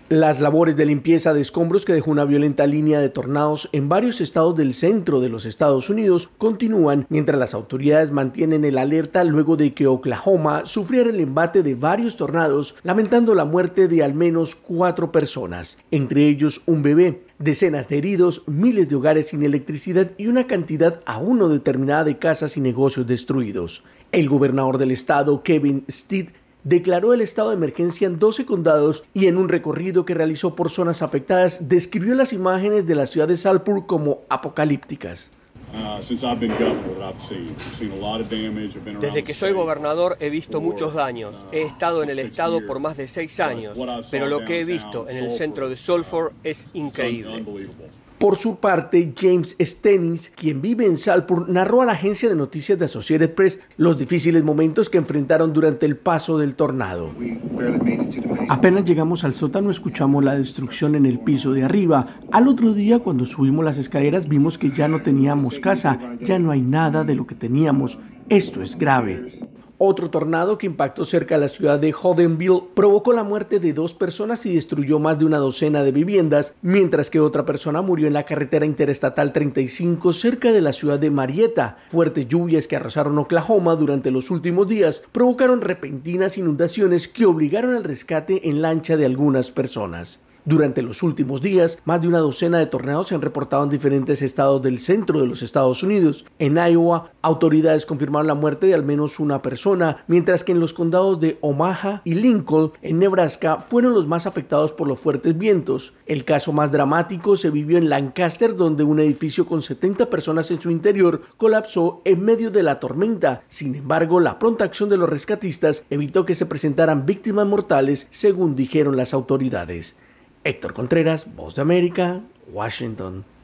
Las labores de limpieza de escombros que dejó una violenta línea de tornados en varios estados del centro de los Estados Unidos continúan mientras las autoridades mantienen el alerta luego de que Oklahoma sufriera el embate de varios tornados, lamentando la muerte de al menos 4 personas, entre ellos un bebé, decenas de heridos, miles de hogares sin electricidad y una cantidad aún no determinada de casas y negocios destruidos. El gobernador del estado, Kevin Stitt, declaró el estado de emergencia en 12 condados y en un recorrido que realizó por zonas afectadas describió las imágenes de la ciudad de Salford como apocalípticas. Desde que soy gobernador he visto muchos daños. He estado en el estado por más de 6 años, pero lo que he visto en el centro de Salford es increíble. Por su parte, James Stennis, quien vive en Salford, narró a la agencia de noticias de Associated Press los difíciles momentos que enfrentaron durante el paso del tornado. Apenas llegamos al sótano, escuchamos la destrucción en el piso de arriba. Al otro día, cuando subimos las escaleras, vimos que ya no teníamos casa, ya no hay nada de lo que teníamos. Esto es grave. Otro tornado que impactó cerca de la ciudad de Holdenville provocó la muerte de 2 personas y destruyó más de una docena de viviendas, mientras que otra persona murió en la carretera interestatal 35 cerca de la ciudad de Marietta. Fuertes lluvias que arrasaron Oklahoma durante los últimos días provocaron repentinas inundaciones que obligaron al rescate en lancha de algunas personas. Durante los últimos días, más de una docena de tornados se han reportado en diferentes estados del centro de los Estados Unidos. En Iowa, autoridades confirmaron la muerte de al menos una persona, mientras que en los condados de Omaha y Lincoln, en Nebraska, fueron los más afectados por los fuertes vientos. El caso más dramático se vivió en Lancaster, donde un edificio con 70 personas en su interior colapsó en medio de la tormenta. Sin embargo, la pronta acción de los rescatistas evitó que se presentaran víctimas mortales, según dijeron las autoridades. Héctor Contreras, Voz de América, Washington.